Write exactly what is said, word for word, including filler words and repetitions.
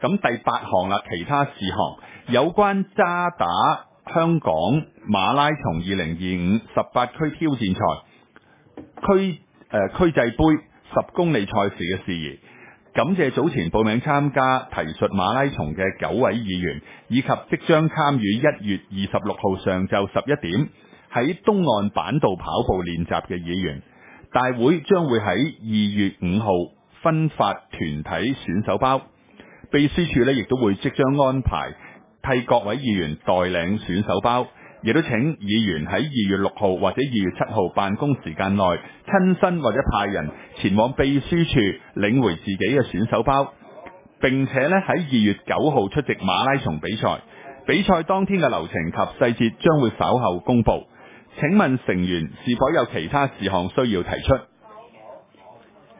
咁第八項啦，其他事項有關渣打香港馬拉松二零二五十八區挑戰賽區誒區際杯十公里賽事嘅事宜。感謝早前報名參加提述馬拉松嘅九位議員，以及即將參與一月二十六號上晝十一點喺東岸板道跑步練習嘅議員。大會將會喺二月五號分發團體選手包，秘書處呢亦都會即將安排替各位議員代領選手包，亦都請議員喺二月六號或者二月七號辦公時間內親身或者派人前往秘書處領回自己嘅選手包，並且呢喺二月九號出席馬拉松比賽。比賽當天嘅流程及細節將會稍後公布。請問成員是否有其他事項需要提出？